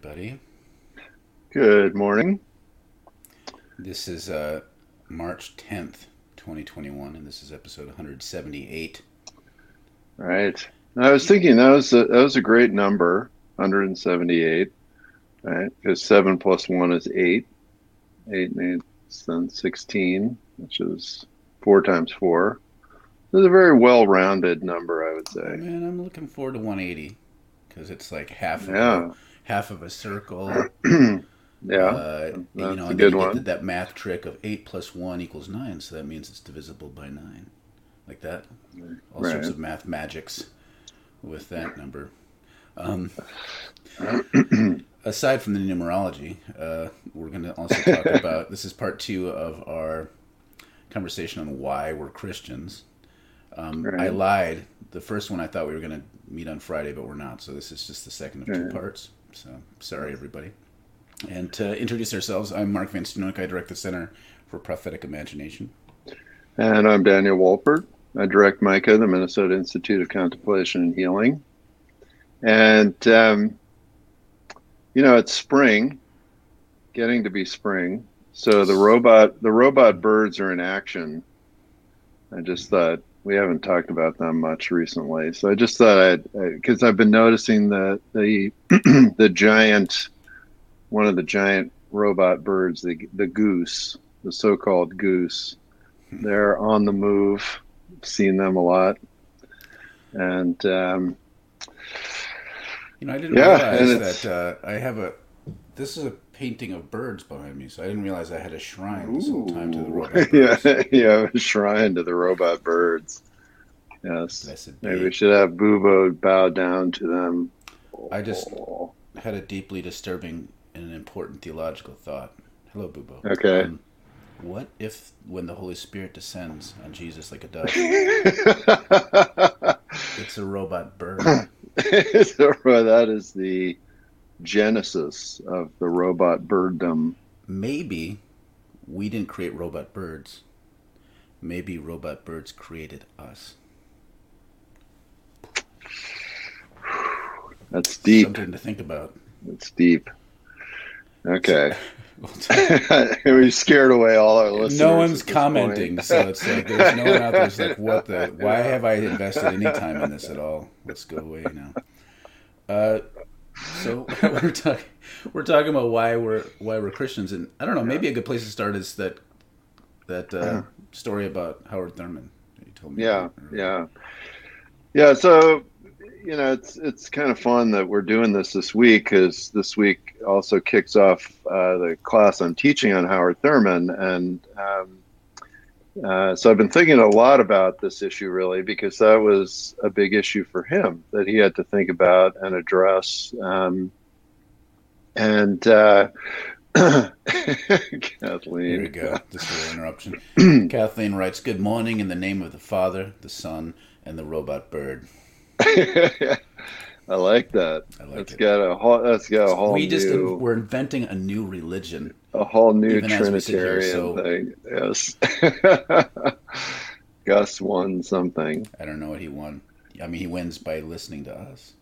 everybody. Good morning. This is March 10th, 2021, and this is episode 178. All right. I was thinking that was a great number, 178, right? Because 7 plus 1 is 8. 8 and 8 is then 16, which is 4 times 4. It's a very well-rounded number, I would Oh say. man, I'm looking forward to 180 because it's like Yeah. half of a circle. Yeah, that's a And then good you get one. that math trick of 8 plus 1 equals 9, so that means it's divisible by 9. Like that. All sorts Right. of math magics with that number. Um, Aside from the numerology, we're going to also talk about this is part two of our conversation on why we're Christians. I Right. lied. The first one I thought we were going to meet on Friday, but we're not. So this is just the second of two Right. parts. So sorry, everybody. And to introduce ourselves, I'm Mark Van Stenoek. I direct the Center for Prophetic Imagination. And I'm Daniel Wolpert. I direct Micah, the Minnesota Institute of Contemplation and Healing. And it's spring, getting to be spring. So the robot birds are in action. I just thought we haven't talked about them much recently. So I just thought because I've been noticing the the giant one of the giant robot birds, the goose, the so-called goose. They're on the move. Seen them a lot, and I didn't yeah, and realize it's that I have a. This is a painting of birds behind me, so I didn't realize I had a shrine this whole time to the ooh, robot yeah, birds. yeah, a shrine to the robot birds. Yes, Blessed maybe we be. should have Bubo bow down to them. I just Oh, had a deeply disturbing and important theological thought. Hello, Bubo. okay. What if, when the Holy Spirit descends on Jesus like a dove, it's a robot bird? So, that is the genesis of the robot birddom. Maybe we didn't create robot birds. Maybe robot birds created us. That's deep. Something to think about. That's deep. So, Okay. we'll talk. We scared away all our No listeners one's at this point. commenting, so it's like there's no one out there who's like, "What the? Why have I invested any time in this at all? Let's go away now." Uh, so we're talking about why we're Christians, and I don't know. Yeah. Maybe a good place to start is that story about Howard Thurman that you told me Yeah, about earlier. yeah, yeah. So, it's kind of fun that we're doing this week because this week also kicks off the class I'm teaching on Howard Thurman, and so I've been thinking a lot about this issue really because that was a big issue for him that he had to think about and address. And Here we Kathleen. go. This little interruption. Kathleen writes, "Good morning in the name of the Father, the Son, and the robot bird." I like that. I like That's it. got a whole new We're inventing a new religion, even as we sit here. Trinitarian So thing. Yes. Gus won something. I don't know what he won. I mean, he wins by listening to us.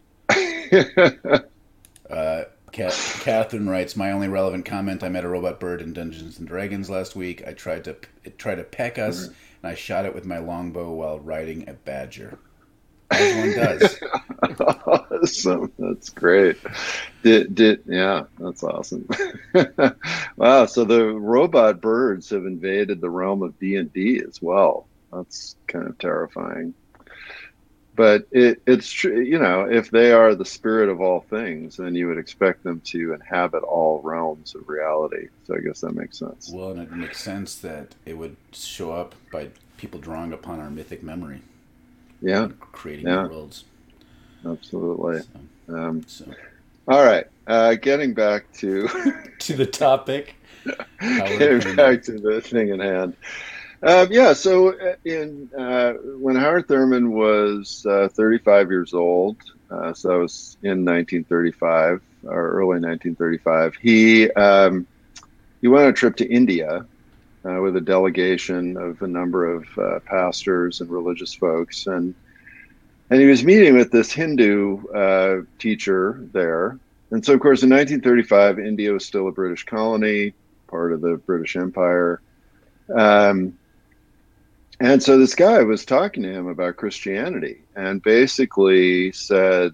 Catherine writes, "My only relevant comment: I met a robot bird in Dungeons and Dragons last week. It tried to peck us, and I shot it with my longbow while riding a badger, as one does." Awesome. That's great. Yeah, that's awesome. Wow, so the robot birds have invaded the realm of D&D as well. That's kind of terrifying. But it's true, if they are the spirit of all things, then you would expect them to inhabit all realms of reality. So I guess that makes sense. Well, and it makes sense that it would show up by people drawing upon our mythic memory Yeah, and creating new yeah, worlds. absolutely. So, Um, so all right, getting back to to the topic, Howard getting Thurman. back to the thing in hand. Yeah, so in when Howard Thurman was 35 years old, so that was in 1935 or early 1935, he went on a trip to India with a delegation of a number of pastors and religious folks, and he was meeting with this Hindu teacher there, And so, of course, in 1935, India was still a British colony, part of the British Empire. Um, and so this guy was talking to him about Christianity and basically said,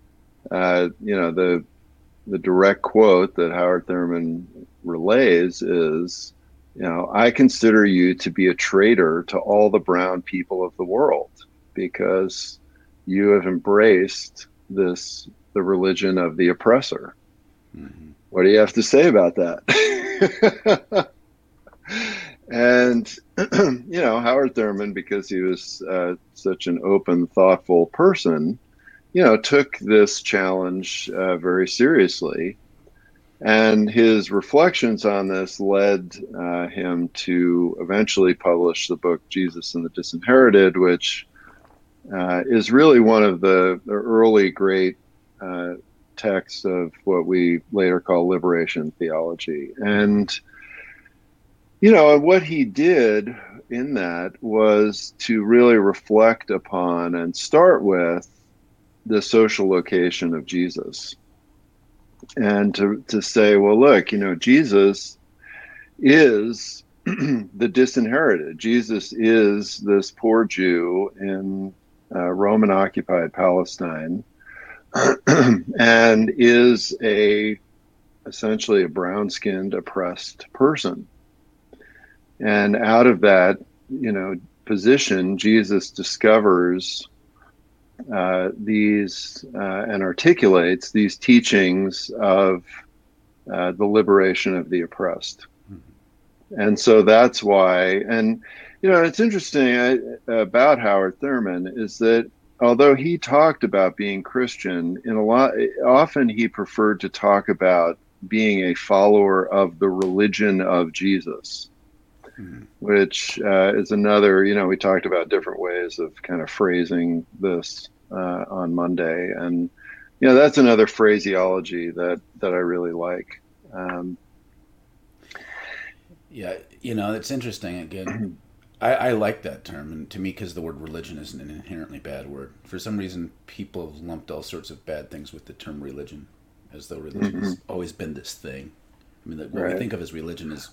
the direct quote that Howard Thurman relays is, I consider you to be a traitor to all the brown people of the world because you have embraced the religion of the oppressor. Mm-hmm. What do you have to say about that? And, Howard Thurman, because he was such an open, thoughtful person, took this challenge very seriously. And his reflections on this led him to eventually publish the book Jesus and the Disinherited, which is really one of the early great texts of what we later call liberation theology. And, what he did in that was to really reflect upon and start with the social location of Jesus. And to say, well, look, Jesus is the disinherited. Jesus is this poor Jew in Roman occupied Palestine and is essentially a brown skinned oppressed person. And out of that, position, Jesus discovers these and articulates these teachings of the liberation of the oppressed. Mm-hmm. And so that's why, and it's interesting about Howard Thurman is that although he talked about being Christian, often he preferred to talk about being a follower of the religion of Jesus. Mm-hmm. Which is another, we talked about different ways of kind of phrasing this on Monday. And, that's another phraseology that I really like. It's interesting. Again, I like that term. And to me, because the word religion isn't an inherently bad word. For some reason, people have lumped all sorts of bad things with the term religion, as though religion mm-hmm. has always been this thing. I mean, what we think of as religion is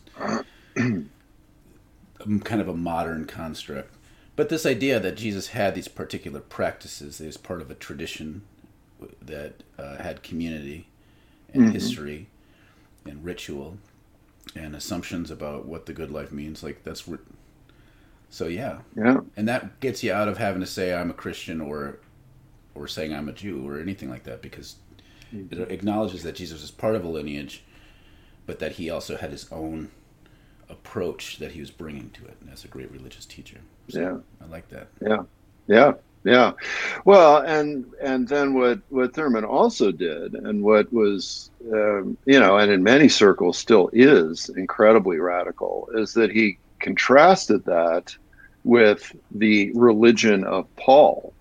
kind of a modern construct. But this idea that Jesus had these particular practices, that was part of a tradition that had community and mm-hmm. history and ritual and assumptions about what the good life means, so yeah. And that gets you out of having to say I'm a Christian or saying I'm a Jew or anything like that, because mm-hmm. it acknowledges that Jesus is part of a lineage, but that he also had his own approach that he was bringing to it as a great religious teacher. So I like that. Yeah. Well, and then what Thurman also did, and what was, and in many circles still is incredibly radical, is that he contrasted that with the religion of Paul,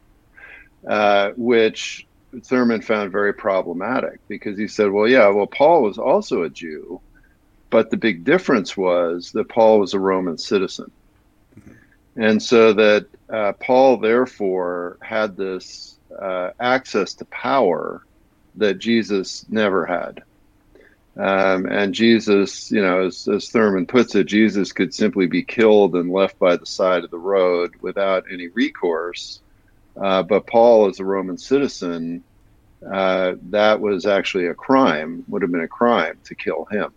which Thurman found very problematic, because he said, well, Paul was also a Jew, but the big difference was that Paul was a Roman citizen. Mm-hmm. And so that Paul, therefore, had this access to power that Jesus never had. And Jesus, as Thurman puts it, Jesus could simply be killed and left by the side of the road without any recourse. But Paul, as a Roman citizen, that was actually would have been a crime to kill him.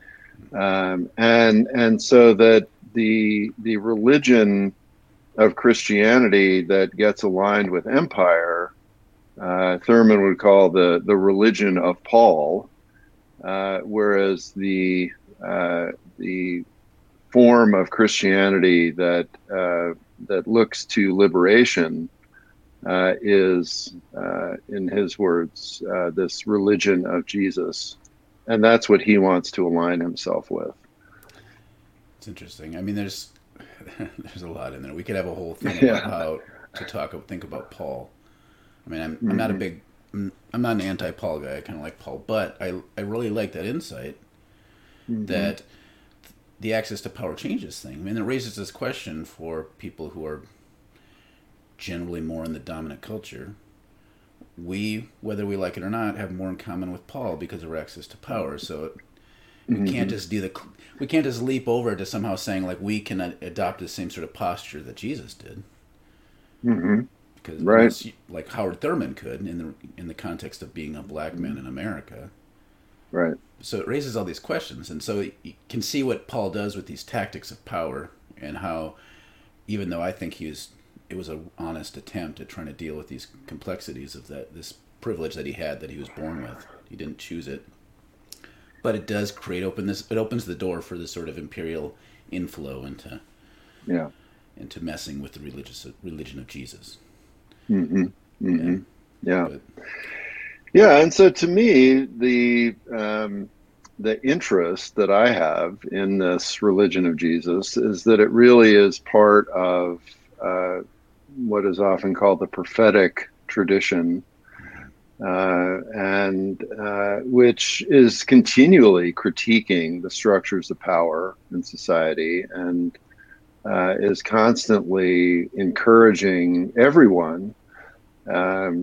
And so that the religion of Christianity that gets aligned with empire, Thurman would call the religion of Paul, whereas the form of Christianity that looks to liberation is, in his words, this religion of Jesus. And that's what he wants to align himself with. It's interesting. I mean, there's a lot in there. We could have a whole thing about how to think about Paul. I mean, I'm not I'm not an anti-Paul guy. I kind of like Paul, but I really like that insight that the access to power changes things. I mean, it raises this question for people who are generally more in the dominant culture. we, whether we like it or not, have more in common with Paul because of our access to power. So we Mm-hmm. can't just we can't just leap over to somehow saying like we can adopt the same sort of posture that Jesus did, Mm-hmm. because Right. unless like Howard Thurman could in the context of being a black man in America. Right. So it raises all these questions, and so you can see what Paul does with these tactics of power, and how, even though I think it was an honest attempt at trying to deal with these complexities of this privilege that he had, that he was born with. He didn't choose it, but it does it opens the door for this sort of imperial inflow Yeah. into messing with the religion of Jesus. Mm-hmm. Yeah, Mm-hmm. Yeah. but Yeah. And so to me, the interest that I have in this religion of Jesus is that it really is part of what is often called the prophetic tradition, and which is continually critiquing the structures of power in society, and is constantly encouraging everyone um,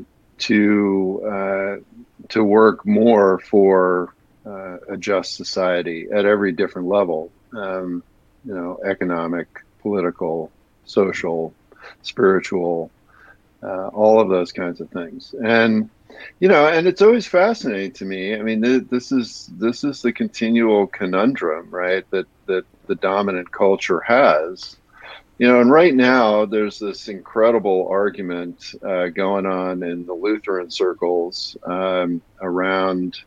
to work more for a just society at every different level, economic, political, social, spiritual, all of those kinds of things. And and it's always fascinating to me. I mean, this is the continual conundrum, right? That the dominant culture has. And right now there's this incredible argument going on in the Lutheran circles around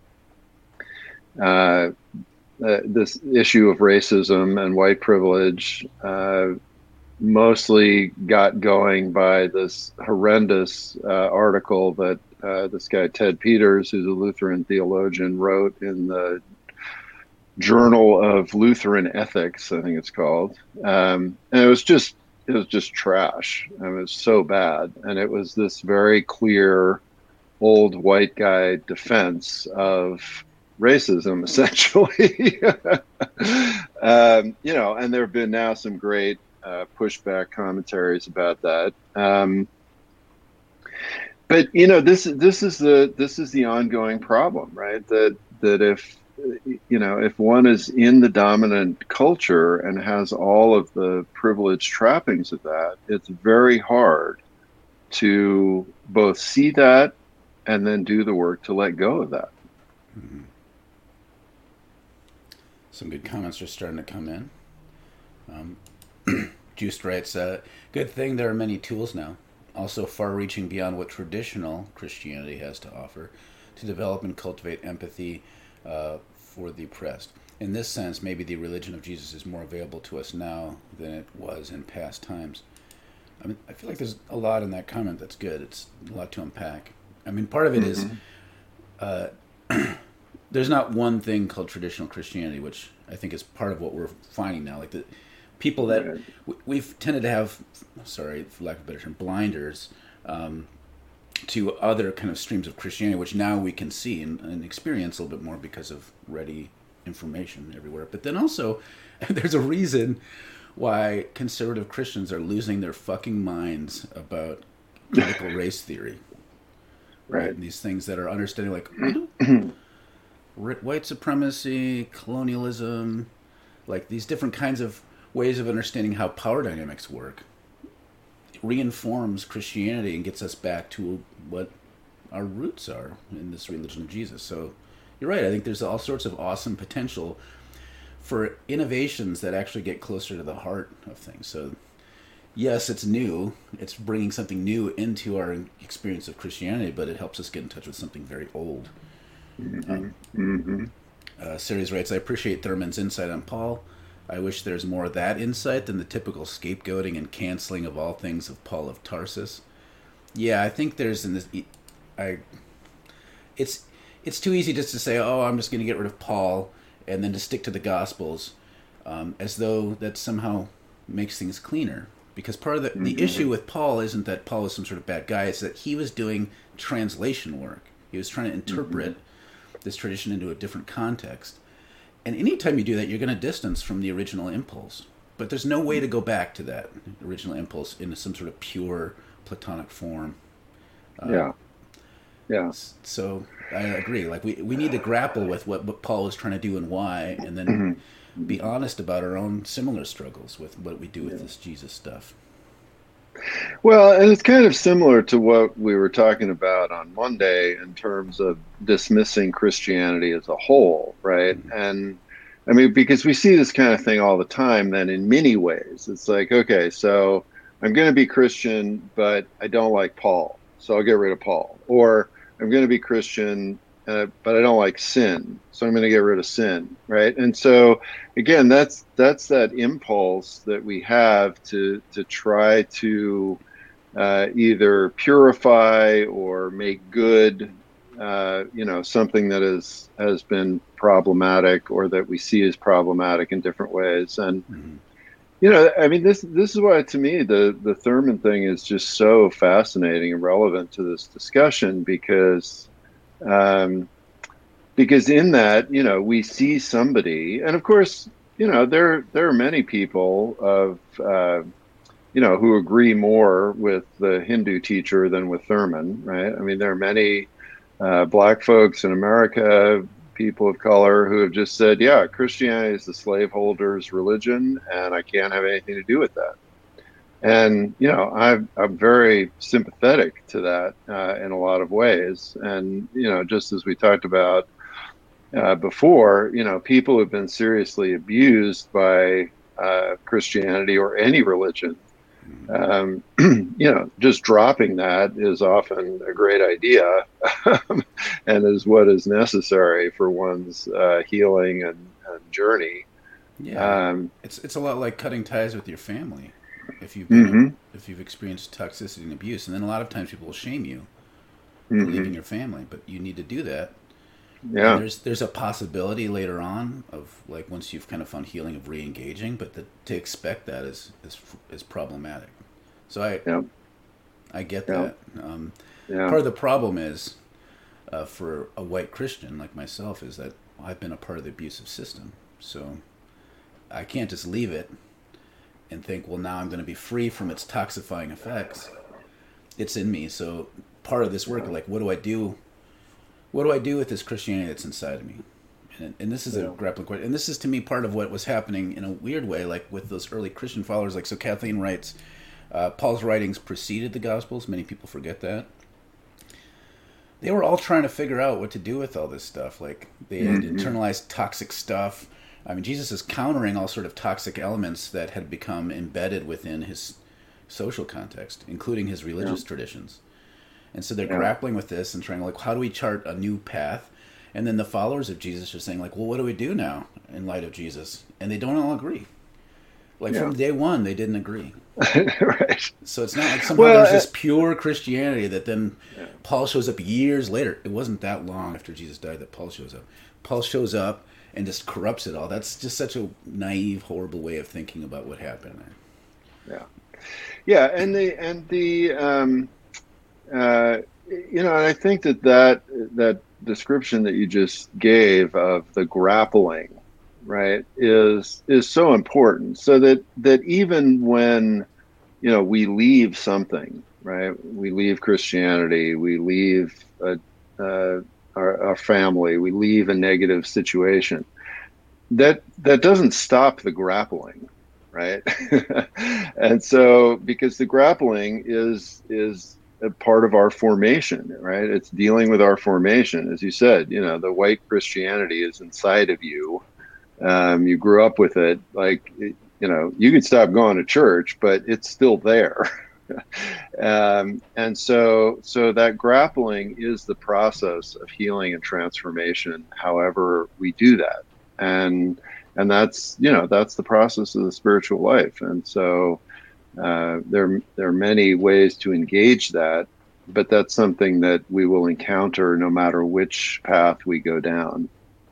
uh, this issue of racism and white privilege, mostly got going by this horrendous article that this guy Ted Peters, who's a Lutheran theologian, wrote in the Journal of Lutheran Ethics, I think it's called, and it was just trash. I mean, it was so bad, and it was this very clear old white guy defense of racism, essentially. And there have been now some great pushback commentaries about that. But this is the ongoing problem, right? That if one is in the dominant culture and has all of the privileged trappings of that, it's very hard to both see that and then do the work to let go of that. mm-hmm. Some good comments are starting to come in. Juiced writes, good thing there are many tools now, also far-reaching beyond what traditional Christianity has to offer, to develop and cultivate empathy for the oppressed. In this sense, maybe the religion of Jesus is more available to us now than it was in past times. I mean, I feel like there's a lot in that comment that's good. It's a lot to unpack. I mean, part of it is uh, there's not one thing called traditional Christianity, which I think is part of what we're finding now. Like the people that Right. we've tended to have, sorry, for lack of a better term, blinders to other kind of streams of Christianity, which now we can see and experience a little bit more because of ready information everywhere. But then also, there's a reason why conservative Christians are losing their fucking minds about critical race theory. Right? Right. And these things that are understanding like white supremacy, colonialism, like these different kinds of ways of understanding how power dynamics work, reinforms Christianity and gets us back to what our roots are in this religion of Jesus. So you're right. I think there's all sorts of awesome potential for innovations that actually get closer to the heart of things. So yes, it's new. It's bringing something new into our experience of Christianity, but it helps us get in touch with something very old. Mm-hmm. Mm-hmm. Series writes, I appreciate Thurman's insight on Paul. I wish there's more of that insight than the typical scapegoating and canceling of all things of Paul of Tarsus. Yeah, I think there's in this. It's too easy just to say, oh, I'm just going to get rid of Paul, and then to stick to the Gospels, as though that somehow makes things cleaner. Because part of the issue with Paul isn't that Paul was some sort of bad guy; it's that he was doing translation work. He was trying to interpret this tradition into a different context. And anytime you do that, you're going to distance from the original impulse. But there's no way to go back to that original impulse in some sort of pure Platonic form. Yeah. Yeah. So I agree. Like we need to grapple with what Paul was trying to do and why, and then Mhm. be honest about our own similar struggles with what we do with Yeah. this Jesus stuff. Well, and it's kind of similar to what we were talking about on Monday in terms of dismissing Christianity as a whole, right? Mm-hmm. And I mean, because we see this kind of thing all the time, then in many ways, it's like, okay, so I'm going to be Christian, but I don't like Paul, so I'll get rid of Paul. Or I'm going to be Christian, but I don't like sin, so I'm going to get rid of sin, right? And so, again, that's that impulse that we have to try to either purify or make good, something that has been problematic or that we see as problematic in different ways. And Mm-hmm. I mean, this is why to me the Thurman thing is just so fascinating and relevant to this discussion um, because in that we see somebody, and of course there are many people of who agree more with the Hindu teacher than with Thurman, right? I mean, there are many black folks in America, people of color, who have just said, yeah, Christianity is the slaveholders' religion, and I can't have anything to do with that. And I'm very sympathetic to that in a lot of ways. And just as we talked about before, people have been seriously abused by Christianity or any religion. Just dropping that is often a great idea and is what is necessary for one's healing and journey. Yeah, Um, it's a lot like cutting ties with your family if you've been hmm if you've experienced toxicity and abuse, and then a lot of times people will shame you for leaving hmm your family, but you need to do that. And Yeah. there's a possibility later on of like once you've kind of found healing of re-engaging, but to expect that is problematic. So Yeah. I get Yeah. that. Yeah. Part of the problem is for a white Christian like myself is that I've been a part of the abusive system, so I can't just leave it and think, well, now I'm going to be free from its toxifying effects. It's in me. So part of this work, Yeah. like, what do I do? What do I do with this Christianity that's inside of me? And this is a Yeah. grappling question. And this is to me part of what was happening in a weird way, like with those early Christian followers. Like, so Kathleen writes, Paul's writings preceded the Gospels. Many people forget that. They were all trying to figure out what to do with all this stuff. Like, they had hmm internalized toxic stuff. I mean, Jesus is countering all sort of toxic elements that had become embedded within his social context, including his Yeah. religious traditions. And so they're Yeah. grappling with this and trying, like, how do we chart a new path? And then the followers of Jesus are saying, like, well, what do we do now in light of Jesus? And they don't all agree. Like, Yeah. from day one, they didn't agree. Right. So it's not like somehow Well, there's this pure Christianity that then yeah. Paul shows up years later. It wasn't that long after Jesus died that Paul shows up. Paul shows up and just corrupts it all. That's just such a naive, horrible way of thinking about what happened there. Yeah. Yeah. Uh, and I think that description that you just gave of the grappling, right, is so important. So that even when we leave something, right, we leave Christianity, we leave uh, our family, we leave a negative situation. That doesn't stop the grappling, right? And so because the grappling is a part of our formation, right? It's dealing with our formation, as you said. The white Christianity is inside of you. You grew up with it. Like you could stop going to church, but it's still there. And so that grappling is the process of healing and transformation, however we do that. And that's the process of the spiritual life. And so there are many ways to engage that, but that's something that we will encounter no matter which path we go down.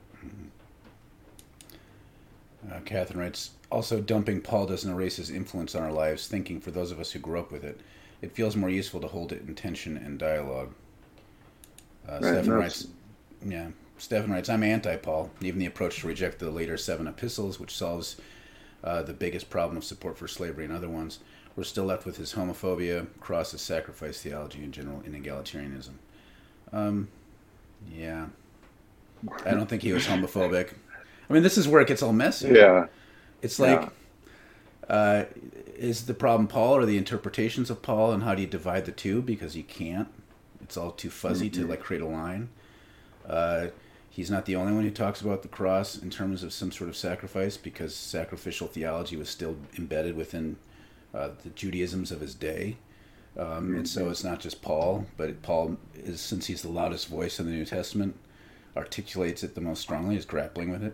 Catherine writes, also dumping Paul doesn't erase his influence on our lives, thinking for those of us who grew up with it. It feels more useful to hold it in tension and dialogue. Right. Stephen writes, yeah, Stephen writes, I'm anti-Paul. Even the approach to reject the later 7 epistles, which solves the biggest problem of support for slavery and other ones, we're still left with his homophobia, cross as sacrifice theology, and general inegalitarianism. Um, yeah, I don't think he was homophobic. I mean, this is where it gets all messy. Yeah, It's yeah. like, uh, is the problem Paul or the interpretations of Paul, and how do you divide the two? Because you can't. It's all too fuzzy to Hmm. like create a line. Uh, he's not the only one who talks about the cross in terms of some sort of sacrifice, because sacrificial theology was still embedded within the Judaisms of his day. And so Hmm. it's not just Paul, but Paul is, since he's the loudest voice in the New Testament, articulates it the most strongly, is grappling with it.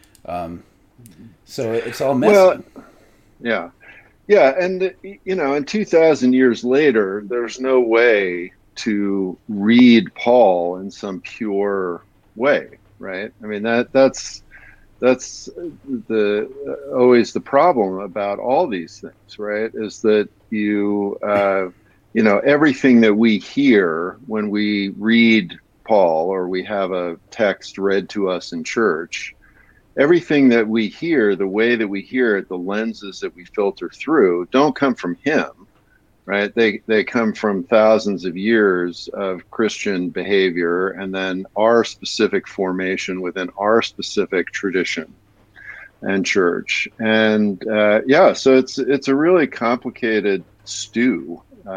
So it's all Well, messy. yeah. Yeah, and and 2000 years later, there's no way to read Paul in some pure way, right? I mean that's the always the problem about all these things, right? Is that everything that we hear when we read Paul or we have a text read to us in church, everything that we hear, the way that we hear it, the lenses that we filter through, don't come from him, right? They come from thousands of years of Christian behavior, and then our specific formation within our specific tradition and church. And yeah, so it's a really complicated stew.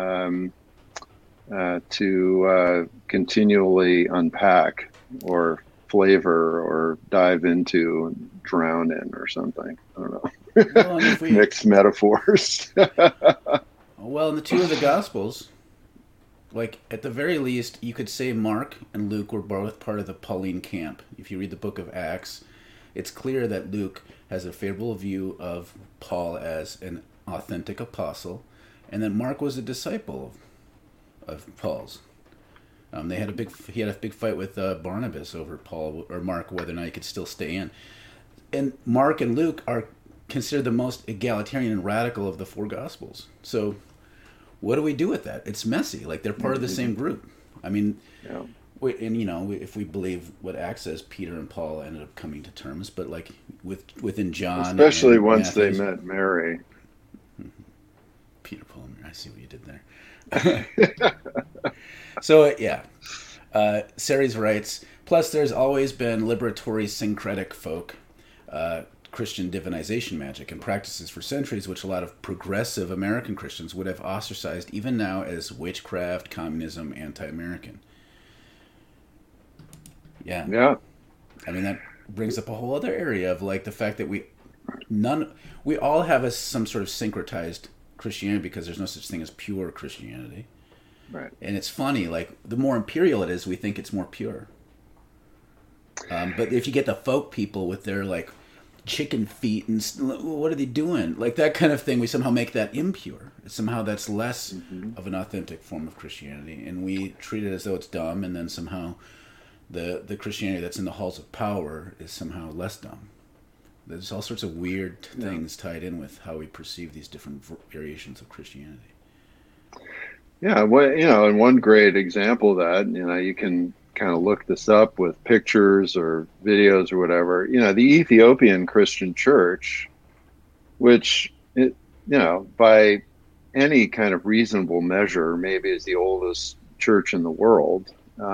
To continually unpack or flavor or dive into and drown in or something. I don't Well, and know. if we, Mixed metaphors. well, in the two of the Gospels, like at the very least, you could say Mark and Luke were both part of the Pauline camp. If you read the book of Acts, it's clear that Luke has a favorable view of Paul as an authentic apostle, and that Mark was a disciple of Paul's. He had a big fight with Barnabas over Paul or Mark, whether or not he could still stay in. And Mark and Luke are considered the most egalitarian and radical of the four Gospels. So what do we do with that? It's messy. Like they're part of the Mhm. same group. I mean, Yeah. if we believe what Acts says, Peter and Paul ended up coming to terms. But like within John Especially and once they Matthew's, met Mary. Peter, Paul, I see what you did there. So yeah, Series writes. Plus, there's always been liberatory syncretic folk, Christian divinization magic and practices for centuries, which a lot of progressive American Christians would have ostracized even now as witchcraft, communism, anti-American. Yeah, Yeah. I mean that brings up a whole other area of like the fact that none we all have some sort of syncretized Christianity, because there's no such thing as pure Christianity. Right. And it's funny, like the more imperial it is, we think it's more pure. But if you get the folk people with their like chicken feet and what are they doing, like that kind of thing, we somehow make that impure. Somehow that's less Hmm. of an authentic form of Christianity, and we treat it as though it's dumb. And then somehow the Christianity that's in the halls of power is somehow less dumb. There's all sorts of weird Yeah. things tied in with how we perceive these different variations of Christianity. Yeah. Well, and one great example of that, you can kind of look this up with pictures or videos or whatever. The Ethiopian Christian Church, which by any kind of reasonable measure, maybe is the oldest church in the world.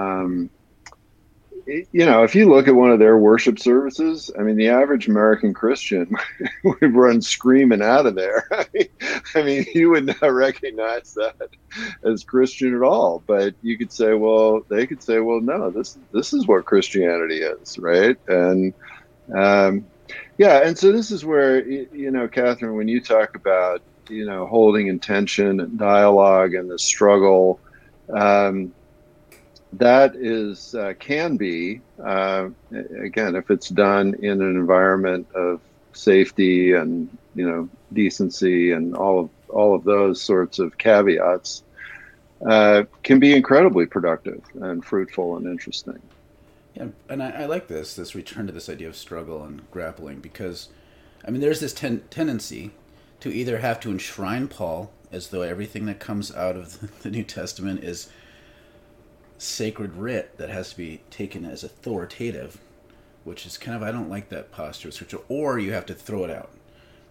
If you look at one of their worship services, I mean, the average American Christian would run screaming out of there. I mean, you would not recognize that as Christian at all. But you could say, well, they could say, well, no, this is what Christianity is, right? And um, yeah, and so this is where Catherine, when you talk about holding intention and dialogue and the struggle. Um, that is can be again, if it's done in an environment of safety and decency and all of those sorts of caveats, can be incredibly productive and fruitful and interesting. Yeah, and I like this return to this idea of struggle and grappling, because, I mean, there's this tendency to either have to enshrine Paul as though everything that comes out of the New Testament is sacred writ that has to be taken as authoritative, which is kind of, I don't like that posture of scripture, or you have to throw it out.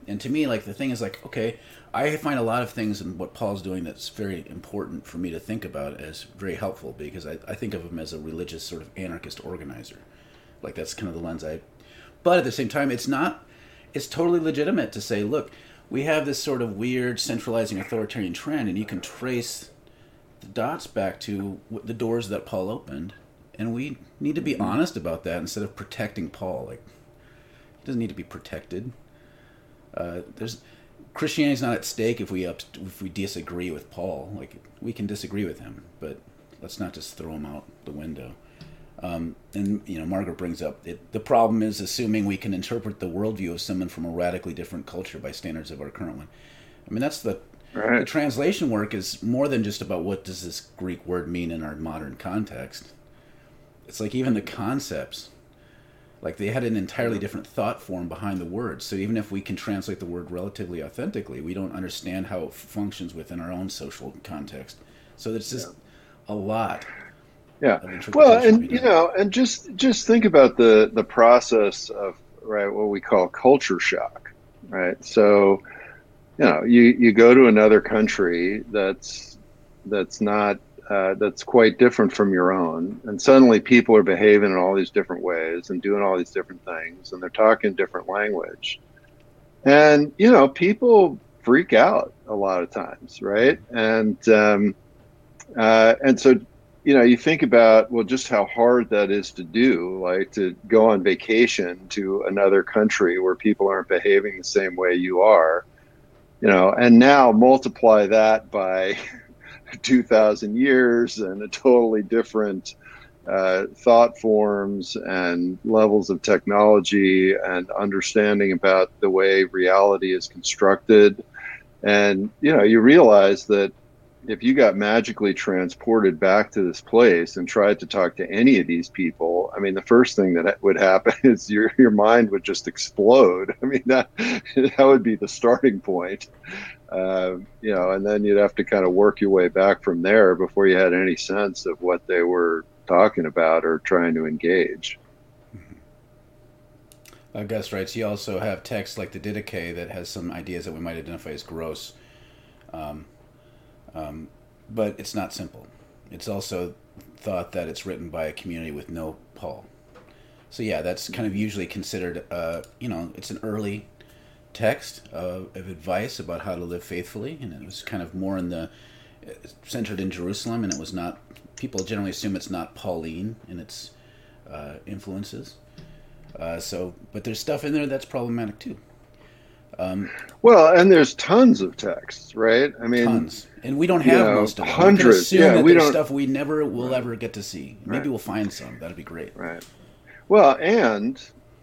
And to me, like, the thing is, like, okay, I find a lot of things in what Paul's doing that's very important for me to think about as very helpful, because I think of him as a religious sort of anarchist organizer. Like, that's kind of the lens I... But at the same time, it's totally legitimate to say, look, we have this sort of weird centralizing authoritarian trend, and you can trace the dots back to the doors that Paul opened, and we need to be honest about that instead of protecting Paul. Like, he doesn't need to be protected. Christianity's not at stake if we disagree with Paul. Like, we can disagree with him, but let's not just throw him out the window. And Margaret brings up the problem is assuming we can interpret the worldview of someone from a radically different culture by standards of our current one. I mean, that's the translation work is more than just about what does this Greek word mean in our modern context. It's like even the concepts, like they had an entirely different thought form behind the word. So even if we can translate the word relatively authentically, we don't understand how it functions within our own social context. So it's just a lot. Yeah. Well, and and just think about the process of what we call culture shock, right? So, you go to another country that's not that's quite different from your own, and suddenly people are behaving in all these different ways and doing all these different things, and they're talking different language, and people freak out a lot of times, right? And so you think about, well, just how hard that is to do, like to go on vacation to another country where people aren't behaving the same way you are, and now multiply that by 2,000 years and a totally different thought forms and levels of technology and understanding about the way reality is constructed. And, you realize that if you got magically transported back to this place and tried to talk to any of these people, I mean, the first thing that would happen is your mind would just explode. I mean, that would be the starting point, and then you'd have to kind of work your way back from there before you had any sense of what they were talking about or trying to engage. Gus writes, you also have texts like the Didache that has some ideas that we might identify as gross. But it's not simple. It's also thought that it's written by a community with no Paul. So yeah, that's kind of usually considered, it's an early text of advice about how to live faithfully, and it was kind of more centered in Jerusalem, and it was not, people generally assume it's not Pauline in its influences. But there's stuff in there that's problematic too. Well, and there's tons of texts, right? I mean, tons, and we don't have most of them. Hundreds. We can assume that there's stuff we never will ever get to see. Maybe we'll find some. That'd be great. Right. Well, and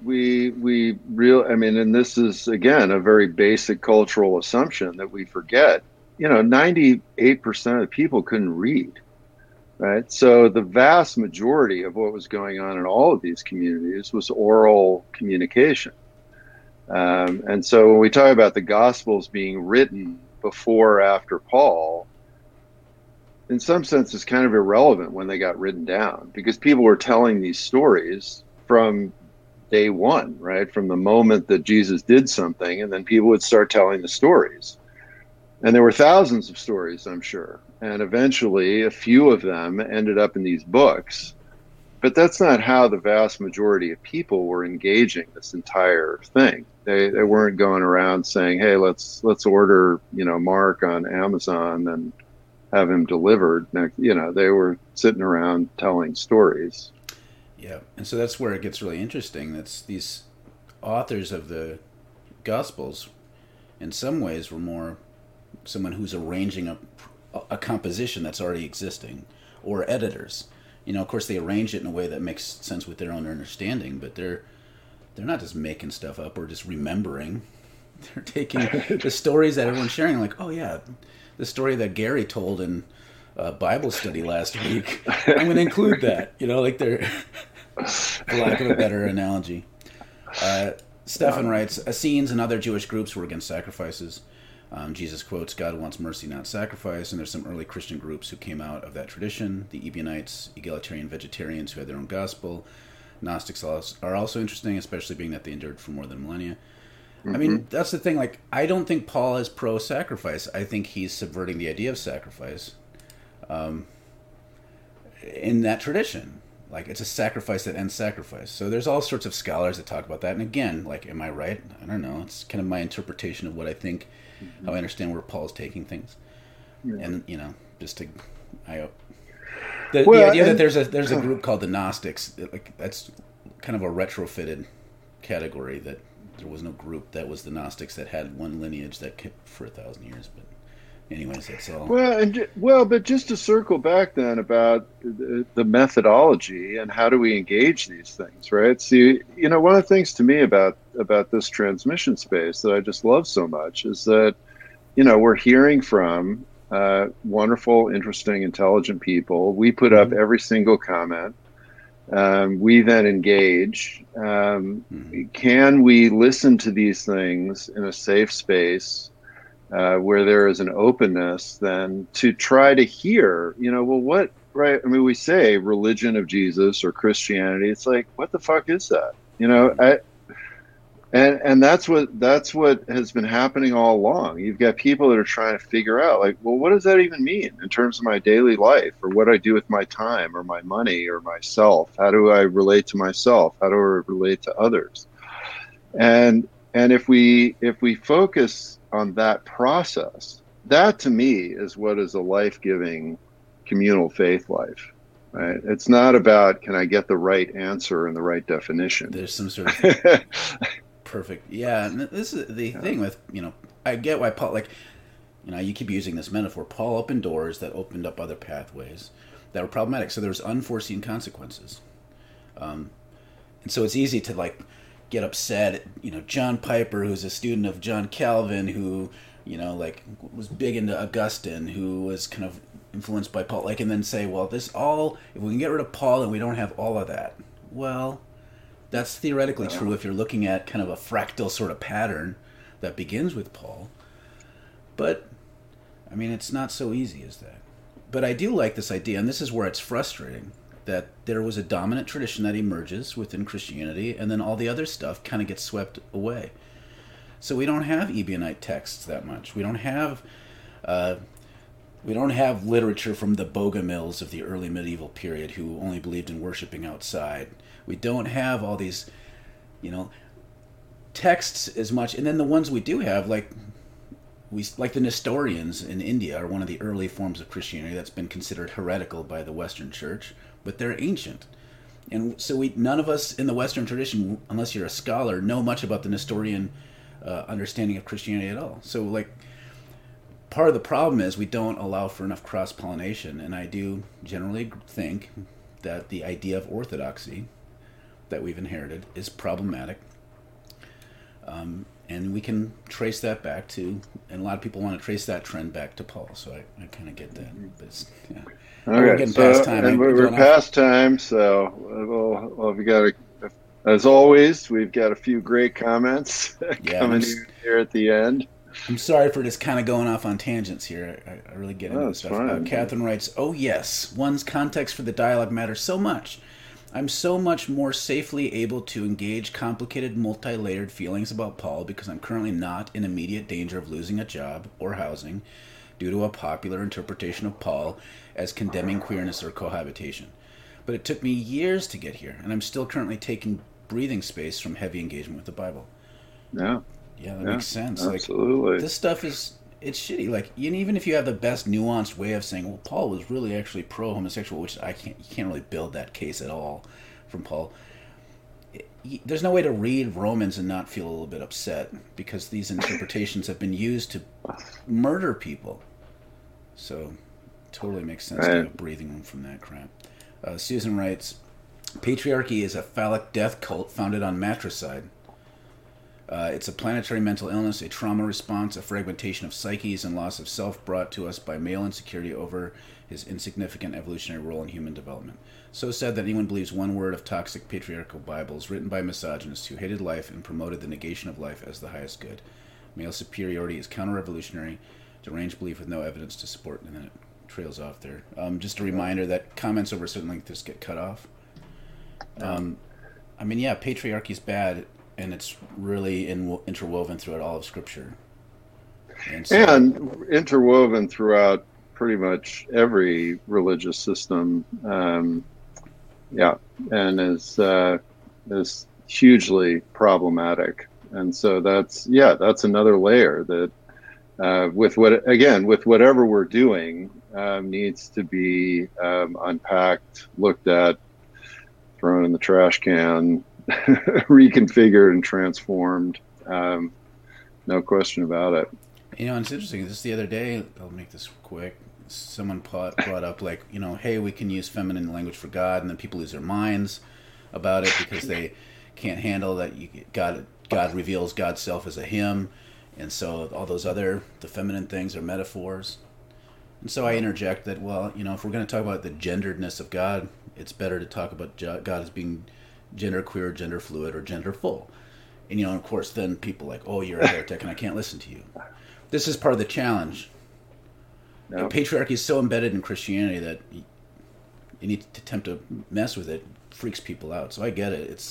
and this is again a very basic cultural assumption that we forget. 98% of people couldn't read, right? So the vast majority of what was going on in all of these communities was oral communication. And so when we talk about the Gospels being written before or after Paul, in some sense, it's kind of irrelevant when they got written down, because people were telling these stories from day one, right? From the moment that Jesus did something, and then people would start telling the stories. And there were thousands of stories, I'm sure. And eventually, a few of them ended up in these books. But that's not how the vast majority of people were engaging this entire thing. They weren't going around saying, "Hey, let's order Mark on Amazon and have him delivered." They were sitting around telling stories. Yeah, and so that's where it gets really interesting. That's these authors of the Gospels, in some ways, were more someone who's arranging a composition that's already existing, or editors. Of course, they arrange it in a way that makes sense with their own understanding, but they're not just making stuff up or just remembering. They're taking the stories that everyone's sharing, like, oh yeah, the story that Gary told in Bible study last week. I'm going to include that. Like they're, for lack of a better analogy. Stefan writes, Essenes and other Jewish groups were against sacrifices. Jesus quotes, God wants mercy, not sacrifice, and there's some early Christian groups who came out of that tradition. The Ebionites, egalitarian vegetarians who had their own gospel. Gnostics are also interesting, especially being that they endured for more than a millennia. I mean, that's the thing. Like, I don't think Paul is pro-sacrifice. I think he's subverting the idea of sacrifice in that tradition. Like, it's a sacrifice that ends sacrifice. So there's all sorts of scholars that talk about that. And again, like, am I right? I don't know. It's kind of my interpretation of what I think, how I understand where Paul's taking things. Yeah. And, you know, just to... The idea that there's a group called the Gnostics, like, that's kind of a retrofitted category, that there was no group that was the Gnostics that had one lineage that kept for 1,000 years. But anyways, that's all. But just to circle back then about the methodology and how do we engage these things, right? See, you know, one of the things to me about this transmission space that I just love so much is that, you know, we're hearing from wonderful, interesting, intelligent people. We put up every single comment. We then engage. Can we listen to these things in a safe space where there is an openness then to try to hear, you know, well, what, right? I mean, we say religion of Jesus or Christianity. It's like, what the fuck is that? You know, and that's what has been happening all along. You've got people that are trying to figure out, like, well, what does that even mean in terms of my daily life, or what I do with my time or my money or myself? How do I relate to myself? How do I relate to others? And if we focus on that process, that to me is what is a life-giving communal faith life. Right? It's not about, can I get the right answer and the right definition? There's some sort of perfect. Yeah, and this is the thing with, you know, I get why Paul, like, you know, you keep using this metaphor. Paul opened doors that opened up other pathways that were problematic. So there's unforeseen consequences. And so it's easy to, like, get upset at, you know, John Piper, who's a student of John Calvin, who, you know, like, was big into Augustine, who was kind of influenced by Paul, like, and then say, well, this all, if we can get rid of Paul and we don't have all of that, well, that's theoretically true if you're looking at kind of a fractal sort of pattern that begins with Paul. But, I mean, it's not so easy as that. But I do like this idea, and this is where it's frustrating, that there was a dominant tradition that emerges within Christianity, and then all the other stuff kind of gets swept away. So we don't have Ebionite texts that much. We don't have literature from the Bogomils of the early medieval period who only believed in worshiping outside. We don't have all these, you know, texts as much. And then the ones we do have, like the Nestorians in India, are one of the early forms of Christianity that's been considered heretical by the Western Church, but they're ancient. And so none of us in the Western tradition, unless you're a scholar, know much about the Nestorian understanding of Christianity at all. So, like, part of the problem is we don't allow for enough cross-pollination, and I do generally think that the idea of orthodoxy that we've inherited is problematic. And we can trace that back to, and a lot of people want to trace that trend back to Paul, so I kind of get that. But it's, yeah. Okay, we're getting past time. And we're past time, so we got as always, we've got a few great comments coming in here at the end. I'm sorry for just kind of going off on tangents here. I really get into this stuff. Catherine writes, "Oh yes, one's context for the dialogue matters so much. I'm so much more safely able to engage complicated, multi-layered feelings about Paul because I'm currently not in immediate danger of losing a job or housing due to a popular interpretation of Paul as condemning queerness or cohabitation. But it took me years to get here, and I'm still currently taking breathing space from heavy engagement with the Bible." Yeah, that makes sense. Absolutely. Like, this stuff it's shitty. Like, even if you have the best nuanced way of saying, well, Paul was really actually pro-homosexual, which you can't really build that case at all from Paul. There's no way to read Romans and not feel a little bit upset because these interpretations have been used to murder people. So, totally makes sense to have breathing room from that crap. Susan writes, "Patriarchy is a phallic death cult founded on matricide. It's a planetary mental illness, a trauma response, a fragmentation of psyches, and loss of self brought to us by male insecurity over his insignificant evolutionary role in human development. So sad that anyone believes one word of toxic patriarchal Bibles written by misogynists who hated life and promoted the negation of life as the highest good. Male superiority is counter-revolutionary, deranged belief with no evidence to support," and then it trails off there. Just a reminder that comments over a certain length just get cut off. I mean, yeah, patriarchy is bad. and it's really interwoven throughout all of Scripture. And interwoven throughout pretty much every religious system. Yeah, and is hugely problematic. And so that's another layer that with whatever we're doing needs to be unpacked, looked at, thrown in the trash can, reconfigured and transformed. No question about it. It's interesting. Just the other day, I'll make this quick. Someone brought up, like, hey, we can use feminine language for God, and then people lose their minds about it because they can't handle that God reveals God's self as a him, and so all those the feminine things are metaphors. And so I interject that, well, if we're going to talk about the genderedness of God, it's better to talk about God as being genderqueer, gender fluid, or genderful. And, of course, then people like, oh, you're a heretic and I can't listen to you. This is part of the challenge. No. Patriarchy is so embedded in Christianity that any attempt to mess with it freaks people out. So I get it.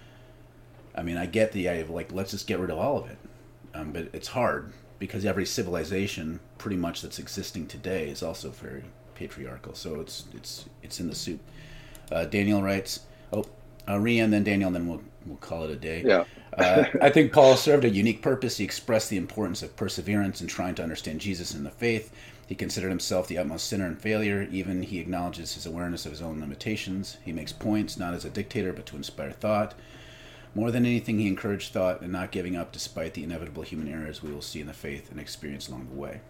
I get the idea of, like, let's just get rid of all of it. But it's hard because every civilization pretty much that's existing today is also very patriarchal. So it's in the soup. Daniel writes, Rian, then Daniel, and then we'll call it a day. Yeah. I think Paul served a unique purpose. He expressed the importance of perseverance in trying to understand Jesus and the faith. He considered himself the utmost sinner and failure. Even he acknowledges his awareness of his own limitations. He makes points, not as a dictator, but to inspire thought. More than anything, he encouraged thought and not giving up despite the inevitable human errors we will see in the faith and experience along the way.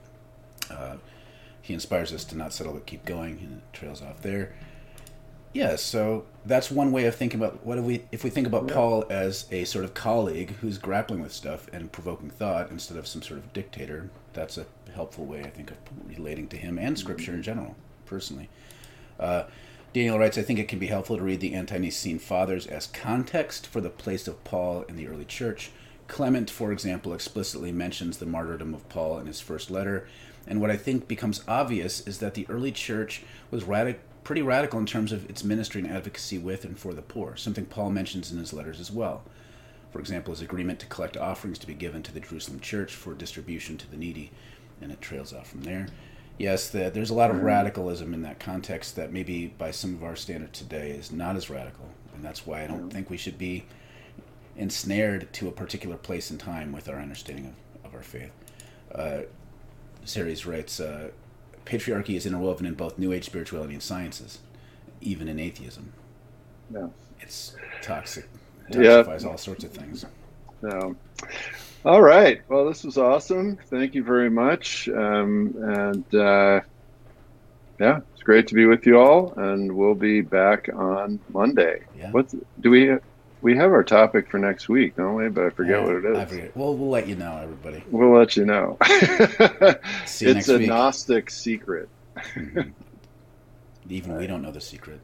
He inspires us to not settle but keep going, and it trails off there. Yeah, so that's one way of thinking about if we think about Paul as a sort of colleague who's grappling with stuff and provoking thought instead of some sort of dictator. That's a helpful way, I think, of relating to him and Scripture in general, personally. Daniel writes, I think it can be helpful to read the Ante-Nicene Fathers as context for the place of Paul in the early church. Clement, for example, explicitly mentions the martyrdom of Paul in his first letter, and what I think becomes obvious is that the early church was pretty radical in terms of its ministry and advocacy with and for the poor, something Paul mentions in his letters as well. For example, his agreement to collect offerings to be given to the Jerusalem church for distribution to the needy, and it trails off from there. Yes, there's a lot of radicalism in that context that maybe by some of our standards today is not as radical, and that's why I don't think we should be ensnared to a particular place in time with our understanding of our faith. Ceres writes, patriarchy is interwoven in both New Age spirituality and sciences, even in atheism. Yeah. It's toxic. Toxifies all sorts of things. Yeah. All right. Well, this was awesome. Thank you very much. It's great to be with you all, and we'll be back on Monday. Yeah. We have our topic for next week, don't we? But I forget what it is. I forget. Well, we'll let you know, everybody. We'll let you know. See you next week. It's a Gnostic secret. Mm-hmm. Even we don't know the secret.